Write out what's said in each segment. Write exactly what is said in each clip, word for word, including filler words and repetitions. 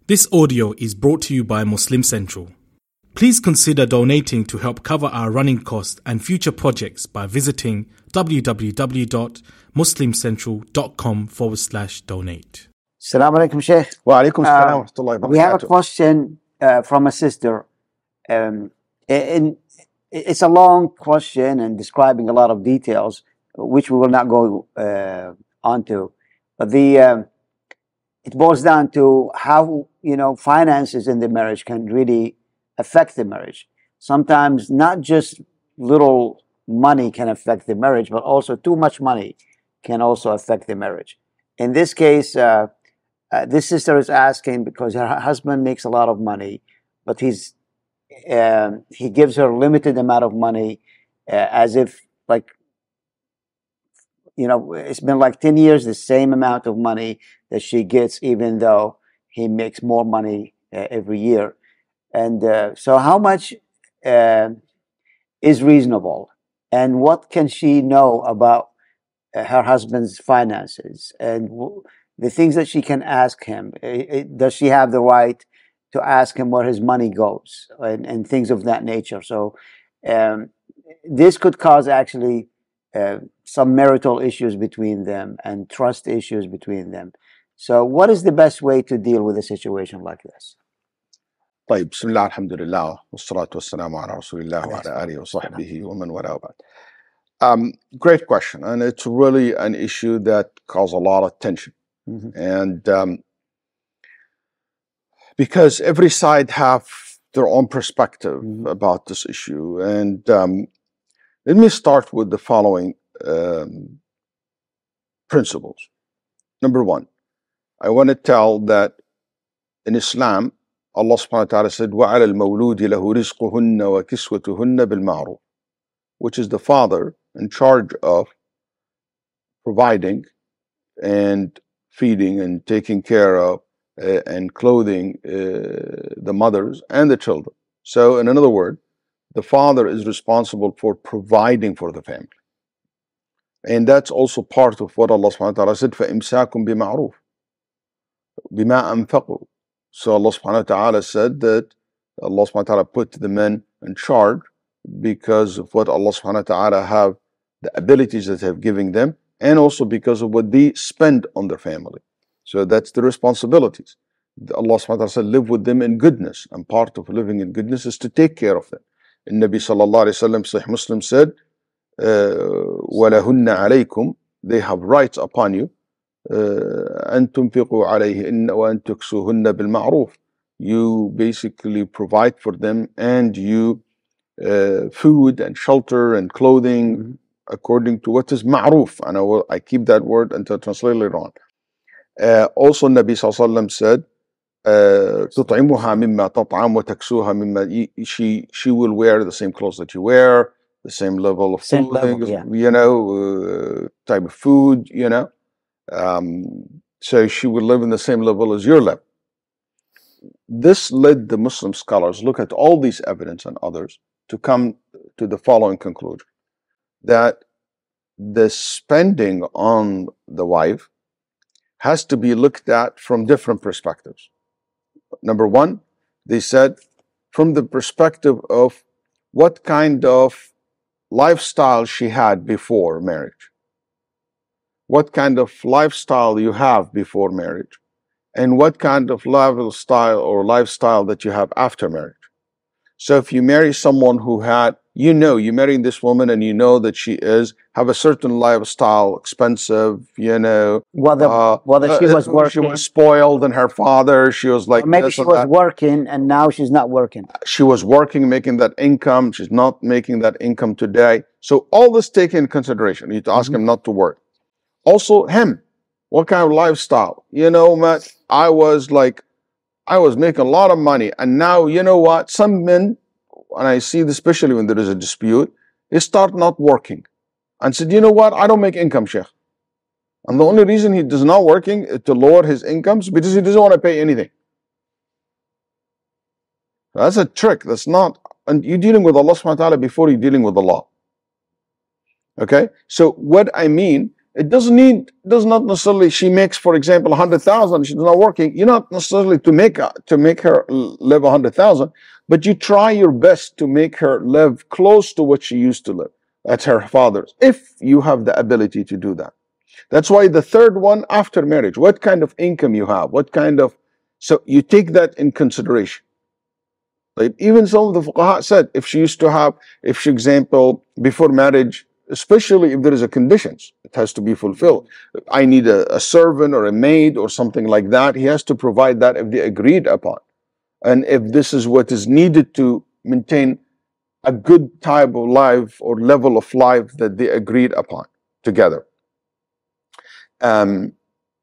This audio is brought to you by Muslim Central. Please consider donating to help cover our running costs and future projects by visiting www.muslimcentral.com forward slash donate. Assalamu alaikum, Sheikh. Wa alaikum Uh, assalam wa rahmatullahi wa we have a barakatuh. question uh, from a sister. Um, in, it's a long question and describing a lot of details, which we will not go uh, onto. But the um, it boils down to how, you know, finances in the marriage can really affect the marriage. Sometimes not just little money can affect the marriage, but also too much money can also affect the marriage. In this case, uh, uh, this sister is asking because her husband makes a lot of money, but he's uh, he gives her limited amount of money, uh, as if like, you know, it's been like ten years, the same amount of money that she gets, even though he makes more money uh, every year. And uh, so how much uh, is reasonable? And what can she know about uh, her husband's finances? And w- the things that she can ask him. I- I- does she have the right to ask him where his money goes? And, and things of that nature. So um, this could cause actually uh, some marital issues between them and trust issues between them. So what is the best way to deal with a situation like this? طيب بسم الله الحمد لله والصلاة والسلام على رسول الله وعلى آله وصحبه ومن والاه بعد. Um, great question, and it's really an issue that causes a lot of tension. Mhm. And um, because every side have their own perspective Mhm. about this issue. And um, let me start with the following um, principles. Number one, I want to tell that in Islam, Allah subhanahu wa ta'ala said, وَعَلَى الْمَوْلُودِ لَهُ رِزْقُهُنَّ وَكِسْوَتُهُنَّ بِالْمَعْرُوفِ, which is the father in charge of providing and feeding and taking care of uh, and clothing uh, the mothers and the children. So in another word, the father is responsible for providing for the family. And that's also part of what Allah subhanahu wa ta'ala said, فَإِمْسَاكُمْ بِمَعْرُوفِ بِمَا أَنفَقُوا. So Allah subhanahu wa ta'ala said that Allah subhanahu wa ta'ala put the men in charge because of what Allah subhanahu wa ta'ala have, the abilities that have given them, and also because of what they spend on their family. So that's the responsibilities. The Allah subhanahu wa ta'ala said, live with them in goodness, and part of living in goodness is to take care of them. And Nabi sallallahu alayhi wa sallam, Sahih Muslim said, وَلَهُنَّ عَلَيْكُمْ, they have rights upon you, أن تنفقوا عليهن وأن تكسوهن بالمعروف. You basically provide for them and you uh, food and shelter and clothing mm-hmm. according to what is ma'roof. And I, will, I keep that word until I translate later on. Uh, also Nabi sallallahu alayhi wa sallam said, تطعمها مما تطعم وتكسوها مما, she, she will wear the same clothes that you wear, the same level of Same clothing, level, yeah. you know, uh, type of food, you know. Um, so she would live in the same level as your level. This led the Muslim scholars look at all these evidence and others to come to the following conclusion, that the spending on the wife has to be looked at from different perspectives. Number one, they said from the perspective of what kind of lifestyle she had before marriage. What kind of lifestyle you have before marriage, and what kind of lifestyle or lifestyle that you have after marriage. So if you marry someone who had, you know, you marry this woman and you know that she is, have a certain lifestyle, expensive, you know. Whether, uh, whether she uh, was working. She was spoiled and her father, she was like Or maybe this she and was that. working and now she's not working. She was working, making that income. She's not making that income today. So all this taken into consideration. You need to ask Mhm. him not to work. Also him, what kind of lifestyle? You know, man, I was like, I was making a lot of money, and now, you know what, some men, and I see this especially when there is a dispute, they start not working and said, you know what, I don't make income, Sheikh. And the only reason he is not working is to lower his incomes because he doesn't want to pay anything. That's a trick. That's not, and you're dealing with Allah subhanahu wa ta'ala before you're dealing with the law. Okay? So what I mean It doesn't need, does not necessarily, she makes, for example, one hundred thousand, she's not working, you're not necessarily to make, to make her live one hundred thousand, but you try your best to make her live close to what she used to live. That's her father's, if you have the ability to do that. That's why the third one, after marriage, what kind of income you have, what kind of, so you take that in consideration. Like even some of the fuqaha said, if she used to have, if she, example, before marriage, especially if there is a conditions, it has to be fulfilled. I need a, a servant or a maid or something like that. He has to provide that if they agreed upon. And if this is what is needed to maintain a good type of life or level of life that they agreed upon together. Um,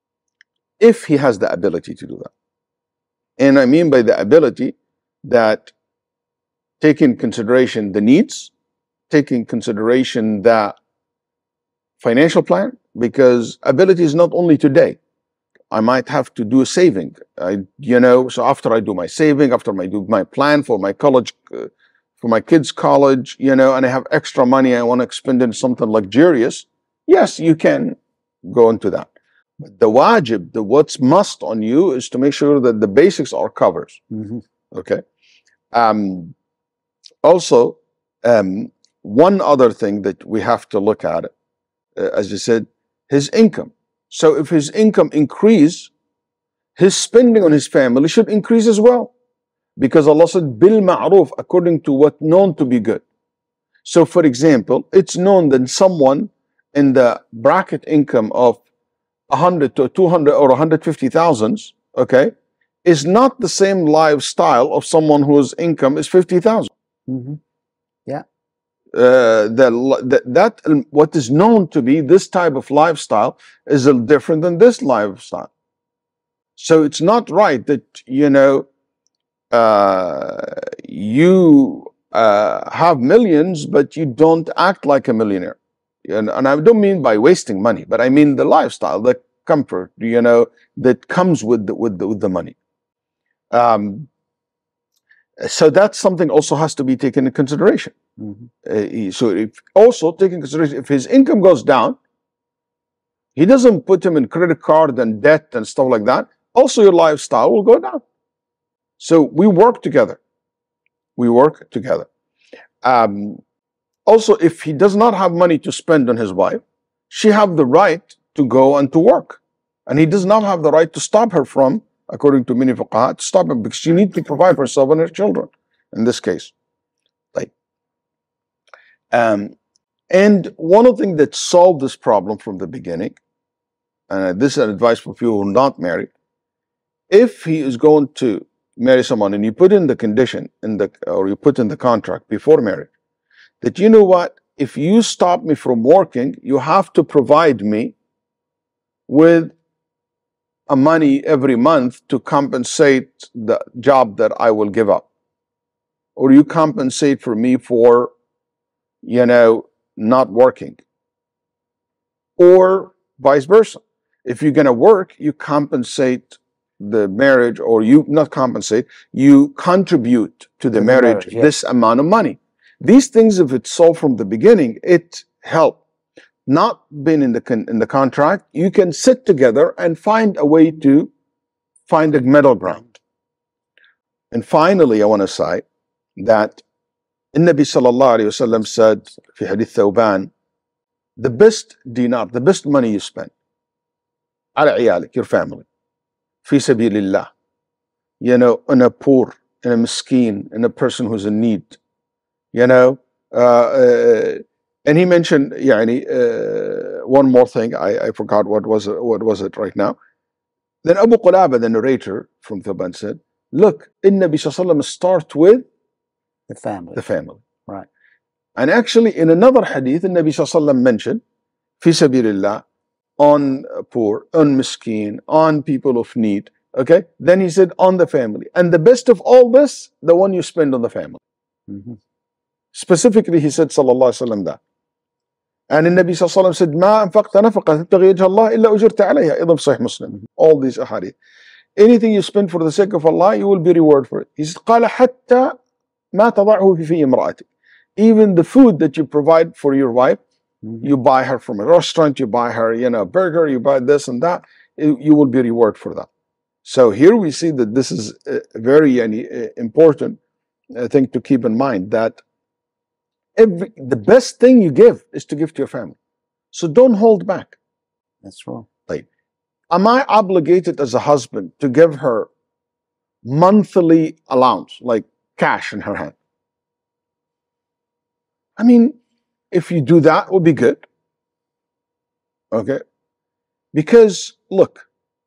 if he has the ability to do that. And I mean by the ability that taking consideration the needs, taking consideration the financial plan, because ability is not only today. I might have to do a saving, I, you know, so after I do my saving, after I do my plan for my college, uh, for my kids' college, you know, and I have extra money, I want to spend in something luxurious, yes, you can go into that. But the wajib, the what's must on you is to make sure that the basics are covered. Mm-hmm. Okay. Um, also, um, one other thing that we have to look at, uh, as you said, his income. So if his income increase, his spending on his family should increase as well. Because Allah said, bil ma'ruf, according to what known to be good. So for example, it's known that someone in the bracket income of one hundred to two hundred or one hundred fifty thousand, okay, is not the same lifestyle of someone whose income is fifty thousand. Mm-hmm. Yeah. Uh, the, the, that what is known to be this type of lifestyle is a different than this lifestyle. So it's not right that, you know, uh, you uh, have millions, but you don't act like a millionaire. And, and I don't mean by wasting money, but I mean the lifestyle, the comfort, you know, that comes with the, with the, with the money. Um, so that's something also has to be taken into consideration. Mm-hmm. uh, so if also taking consideration, if his income goes down, he doesn't put him in credit card and debt and stuff like that. Also, your lifestyle will go down. So we work together. We work together. Um, also, if he does not have money to spend on his wife, she have the right to go and to work, and he does not have the right to stop her from, according to many fuqaha, to stop her because she needs to provide for herself and her children. In this case, like, um, and one of the things that solved this problem from the beginning, and this is an advice for people who are not married, if he is going to marry someone and you put in the condition in the or you put in the contract before marriage that, you know what, if you stop me from working, you have to provide me with a money every month to compensate the job that I will give up, or you compensate for me for, you know, not working, or vice versa. If you're going to work, you compensate the marriage, or you not compensate, you contribute to the, the marriage, marriage yeah. this amount of money. These things, if it's solved from the beginning, it helps. Not being in the con in the contract, you can sit together and find a way to find a middle ground. And finally, I want to say that the Nabi sallallahu alaihi wasallam said, في hadith Thawban, the best dinar, the best money you spend, على عيالك, your family, في سبيل الله, you know, in a poor, in a miskin, in a person who's in need, you know. Uh, uh, and he mentioned, يعني, uh, one more thing. I, I forgot what was it, what was it right now. Then Abu Qulaba, the narrator from Thawban, said, "Look, in Nabi sallallahu alaihi wasallam start with the family, the family, right?" And actually, in another hadith, the Nabi sallallahu alaihi wasallam mentioned, "Fi sabilillah," on poor, on miskin, on people of need. Okay, then he said on the family, and the best of all this, the one you spend on the family. Mm-hmm. Specifically, he said, sallallahu alaihi wasallam, that. And the Nabi sallallahu alaihi wasallam said, "Ma anfaqta nafaqah tabtaghi wajha Allah illa ujirta alayha." Idam Sahih Muslim. All these ahadith. Anything you spend for the sake of Allah, you will be rewarded for it. He said, "Qala hatta ma tada'hu fi fi imra'atik." Even the food that you provide for your wife, Mhm. You buy her from a restaurant, you buy her, you know, a burger, you buy this and that, you you will be rewarded for that. So here we see that this is a very yani, uh, important uh, thing to keep in mind, that every, the best thing you give is to give to your family. So don't hold back. That's true. Like, am I obligated as a husband to give her monthly allowance, like cash in her hand? I mean, if you do that, it would be good. Okay? Because, look,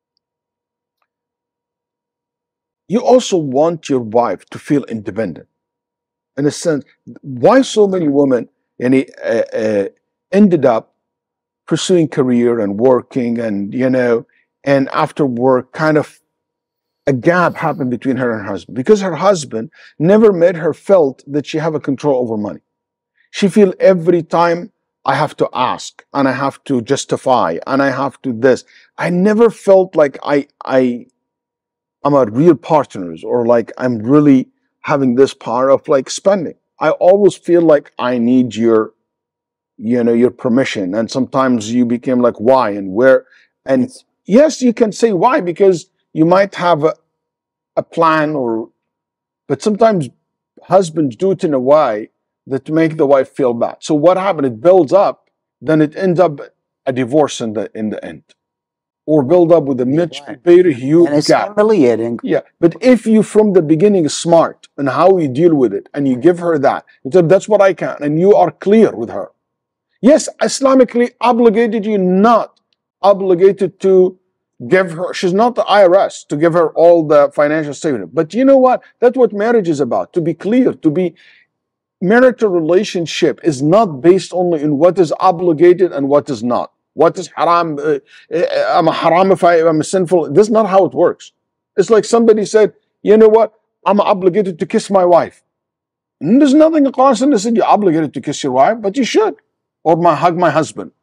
you also want your wife to feel independent. In a sense, why so many women and uh, uh, ended up pursuing career and working, and you know, and after work, kind of a gap happened between her and her husband, because her husband never made her felt that she have a control over money. She feel every time I have to ask and I have to justify and I have to this. I never felt like I I I'm a real partner, or like I'm really having this power of like spending. I always feel like I need your, you know, your permission. And sometimes you became like, why and where? And yes, you can say why, because you might have a, a plan, or, but sometimes husbands do it in a way that to make the wife feel bad. So what happened? It builds up, then it ends up a divorce in the in the end, or build up with a much Right. very huge And it's gap. humiliating. Yeah, but if you from the beginning is smart and how you deal with it, and you give her that, you say, that's what I can, and you are clear with her. Yes, Islamically obligated, you not obligated to give her, she's not the I R S to give her all the financial statement. But you know what? That's what marriage is about, to be clear, to be, marital relationship is not based only in what is obligated and what is not. What is haram? Uh, I'm a haram if I, I'm a sinful. This is not how it works. It's like somebody said, you know what? I'm obligated to kiss my wife. And there's nothing in Quran that said you're obligated to kiss your wife, but you should. Or my, hug my husband.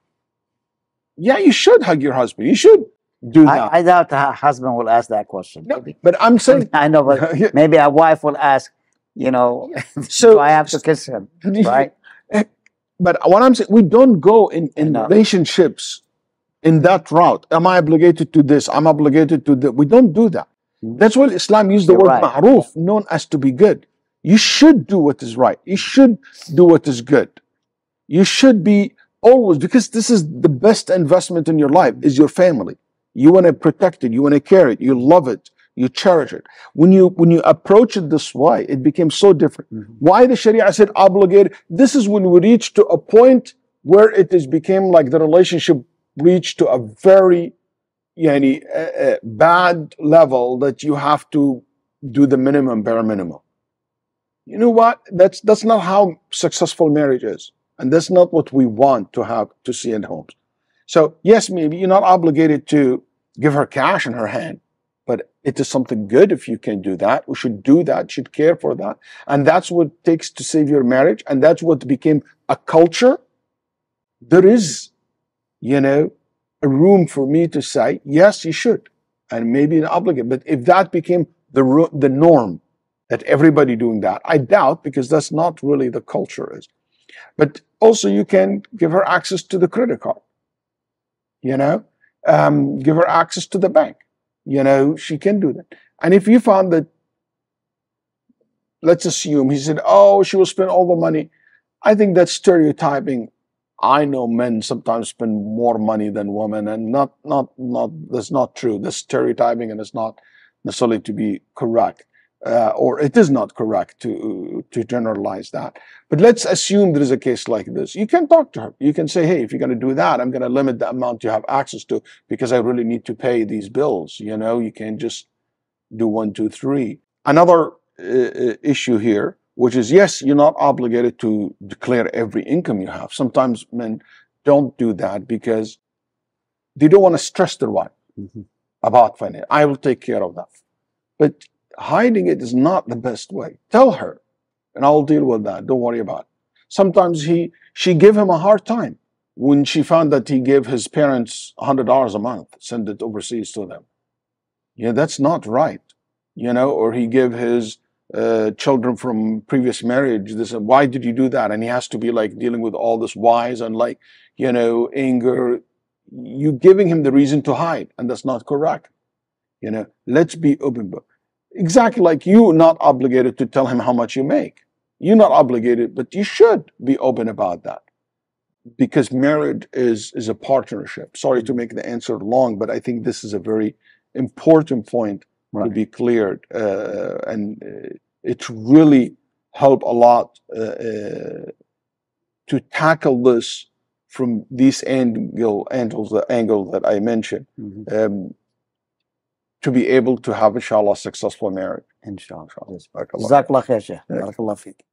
Yeah, you should hug your husband. You should do that. I, I doubt the husband will ask that question. No, Maybe. but I'm saying, I know, but Yeah. maybe a wife will ask, you know, So- do I have to kiss him? Right? but what I'm saying, we don't go in, in know. relationships in that route. Am I obligated to this? I'm obligated to that. We don't do that. That's why Islam used the You're word right. ma'ruf, known as to be good. You should do what is right. You should do what is good. You should be always, because this is the best investment in your life, is your family. You want to protect it. You want to care it. You love it. You cherish it. When you when you approach it this way, it became so different. Mhm. Why the Sharia said obligated? This is when we reach to a point where it is became like the relationship reached to a very yani, uh, uh, bad level that you have to do the minimum, bare minimum. You know what? That's that's not how successful marriage is, and that's not what we want to have to see in homes. So yes, maybe you're not obligated to give her cash in her hand, but it is something good if you can do that. We should do that, should care for that. And that's what it takes to save your marriage. And that's what became a culture. There is, you know, a room for me to say, yes, you should. And maybe an obligate. But if that became the, ro- the norm, that everybody doing that, I doubt, because that's not really the culture is. But also you can give her access to the credit card. You know, um, give her access to the bank. You know, she can do that. And if you found that, let's assume he said, oh, she will spend all the money. I think that's stereotyping. I know men sometimes spend more money than women, and not, not, not, that's not true. That's stereotyping, and it's not necessarily to be correct. Uh, or it is not correct to to generalize that. But let's assume there is a case like this. You can talk to her. You can say, hey, if you're going to do that, I'm going to limit the amount you have access to, because I really need to pay these bills. You know, you can't just do one, two, three. Another uh, issue here, which is, yes, you're not obligated to declare every income you have. Sometimes men don't do that because they don't want to stress their wife Mhm. about finance. I will take care of that. But hiding it is not the best way. Tell her, and I'll deal with that. Don't worry about it. Sometimes he, she gave him a hard time when she found that he gave his parents one hundred dollars a month, send it overseas to them. Yeah, that's not right. You know, or he gave his uh, children from previous marriage. This, why did you do that? And he has to be like dealing with all this whys and like, you know, anger. You giving him the reason to hide, and that's not correct. You know, let's be open. Exactly like you not obligated to tell him how much you make. You're not obligated, but you should be open about that. Because marriage is, is a partnership. Sorry to make the answer long, but I think this is a very important point right. to be cleared. Uh, and uh, it really helped a lot uh, uh, to tackle this from these angle, angles, the angle that I mentioned, mm-hmm. um, to be able to have, inshallah, successful marriage. Inshallah. Jazakallah khair, Sheikh. Barakallah feek.